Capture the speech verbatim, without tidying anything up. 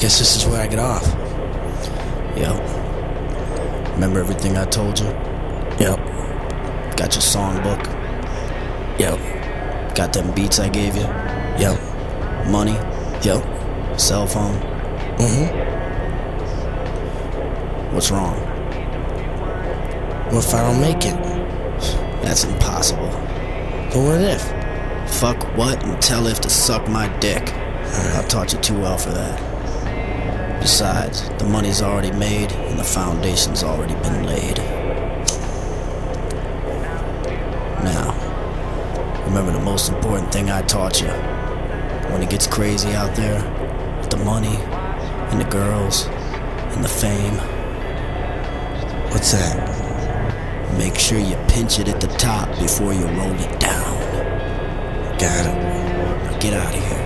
Guess this is where I get off. Yep. Remember everything I told you? Yep. Got your songbook? Yep. Got them beats I gave you? Yep. Money? Yep. Cell phone? Mm-hmm. What's wrong? What if I don't make it? That's impossible. But what if? Fuck what and tell if to suck my dick. I taught you too well for that. Besides, the money's already made and the foundation's already been laid. Now, remember the most important thing I taught you. When it gets crazy out there, with the money, and the girls, and the fame. What's that? Make sure you pinch it at the top before you roll it down. Got it. Now get out of here.